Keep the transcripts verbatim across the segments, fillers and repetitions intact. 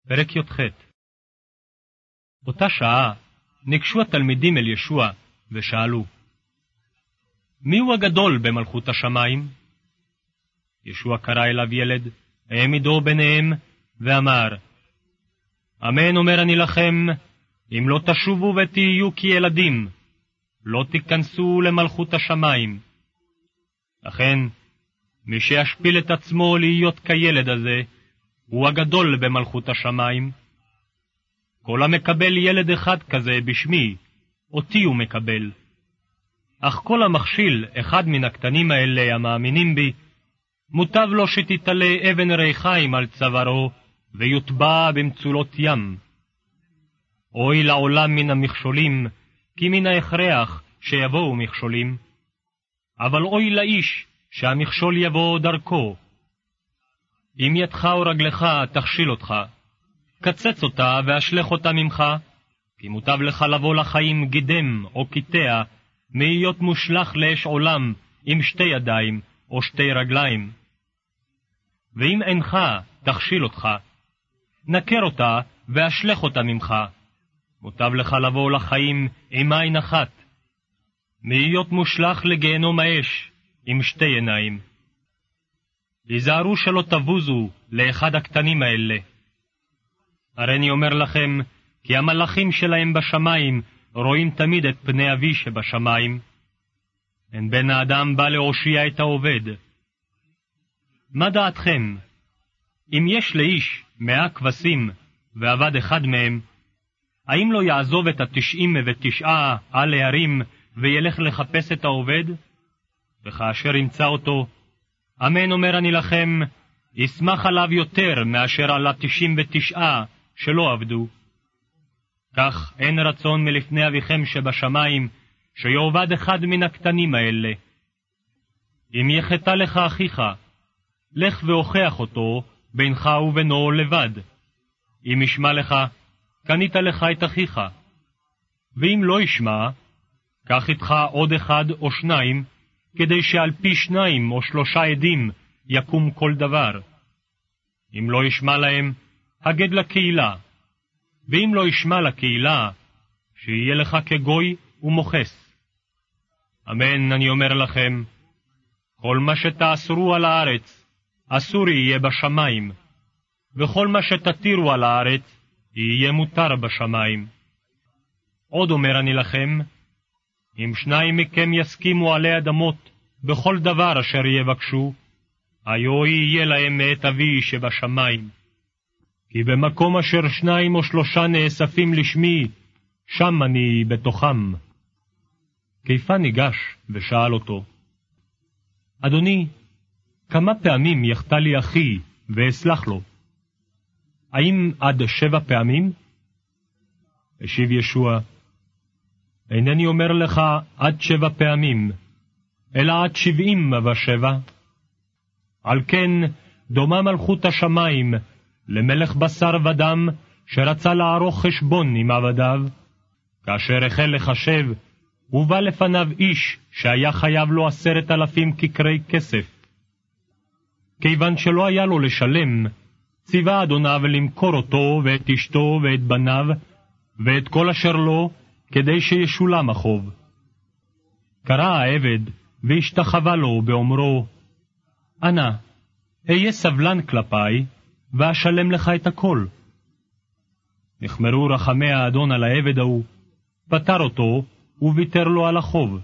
פרק י"ח. אותה שעה ניגשו התלמידים אל ישוע ושאלו, מי הוא הגדול במלכות השמיים? ישוע קרא אליו ילד, העמידו ביניהם, ואמר, אמן אומר אני לכם, אם לא תשובו ותהיו כילדים, לא תיכנסו למלכות השמיים. לכן, מי שישפיל את עצמו להיות כילד הזה, הוא הגדול במלכות השמיים. כל המקבל ילד אחד כזה בשמי, אותי הוא מקבל. אך כל המכשיל אחד מן הקטנים האלה המאמינים בי, מוטב לו שתתעלה אבן ריחיים על צווארו, ויוטבע במצולות ים. אוי לעולם מן המכשולים, כי מן ההכרח שיבואו מכשולים. אבל אוי לאיש שהמכשול יבוא דרכו. אם ידך או רגלך תכשיל אותך, קצץ אותה ואשלך אותה ממך, כי מוטב לך לבוא לחיים גידם או קיטע, מהיות מושלך לאש עולם עם שתי ידיים או שתי רגליים. ואם אינך תכשיל אותך, נקר אותה ואשלך אותה ממך, מוטב לך לבוא לחיים עם עין אחת, מהיות מושלך לגיהנום האש עם שתי עיניים. היזהרו שלא תבוזו לאחד הקטנים האלה. הרי אני אומר לכם, כי המלאכים שלהם בשמיים רואים תמיד את פני אבי שבשמיים. אין בן האדם בא להושיע את העובד. מה דעתכם? אם יש לאיש מאה כבשים ועבד אחד מהם, האם לא יעזוב את התשעים ותשעה על הערים וילך לחפש את העובד? וכאשר ימצא אותו, אמן אומר אני לכם, ישמח עליו יותר מאשר על התשעים ותשעה שלא עבדו. כך אין רצון מלפני אביכם שבשמיים, שיעבד אחד מן הקטנים האלה. אם יחטא לך אחיך, לך והוכח אותו בינך ובינו לבד. אם ישמע לך, קנית לך את אחיך. ואם לא ישמע, קח איתך עוד אחד או שניים, כדי שעל פי שניים או שלושה עדים יקום כל דבר. אם לא ישמע להם, הגד לקהילה. ואם לא ישמע לקהילה, שיהיה לך כגוי ומוחס. אמן אני אומר לכם, כל מה שתאסרו על הארץ, אסור יהיה בשמיים, וכל מה שתתירו על הארץ, יהיה מותר בשמיים. עוד אומר אני לכם, אם שניים מכם יסכימו עלי אדמות, בכל דבר אשר יבקשו, היו יהיה להם מאת אבי שבשמיים. כי במקום אשר שניים או שלושה נאספים לשמי, שם אני בתוכם. כיפה ניגש ושאל אותו, אדוני, כמה פעמים יחטא לי אחי ואסלח לו? האם עד שבע פעמים? השיב ישוע, אינני אומר לך עד שבע פעמים, אלא עד שבעים ושבע. על כן דומה מלכות השמיים למלך בשר ודם שרצה לערוך חשבון עם עבדיו. כאשר החל לחשב, הובא לפניו איש שהיה חייב לו עשרת אלפים כקרי כסף. כיוון שלא היה לו לשלם, ציווה אדוניו למכור אותו ואת אשתו ואת בניו ואת כל אשר לו, כדי שישולם החוב. קרא העבד והשתחווה לו באומרו, אנא, היה סבלן כלפי, ואשלם לך את הכל. נחמרו רחמי האדון על העבד ההוא, פטר אותו וויתר לו על החוב.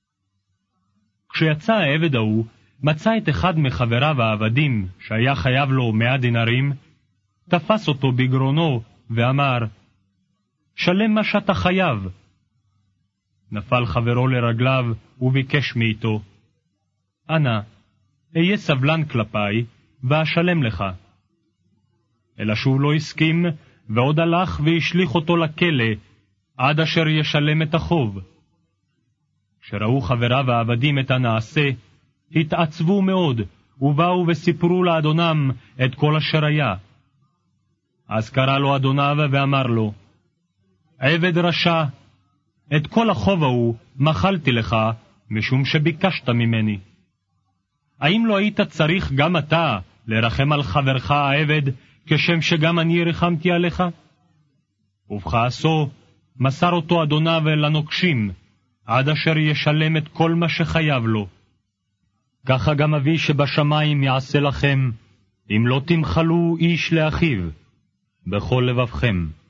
כשיצא העבד ההוא, מצא את אחד מחבריו העבדים, שהיה חייב לו מאה דינרים, תפס אותו בגרונו ואמר, שלם מה שאתה חייב. נפל חברו לרגליו וביקש מאיתו, אנא, היה סבלן כלפי, ואשלם לך. אלא שוב לא הסכים, ועוד הלך והשליך אותו לכלא, עד אשר ישלם את החוב. כשראו חבריו העבדים את הנעשה, התעצבו מאוד, ובאו וסיפרו לאדונם את כל אשר היה. אז קרא לו אדוניו ואמר לו, עבד רשע, את כל החוב ההוא מחלתי לך, משום שביקשת ממני. האם לא היית צריך גם אתה לרחם על חברך העבד, כשם שגם אני רחמתי עליך? ובכעסו מסר אותו אדוניו לנוקשים, עד אשר ישלם את כל מה שחייב לו. ככה גם אבי שבשמיים יעשה לכם, אם לא תמחלו איש לאחיו, בכל לבבכם.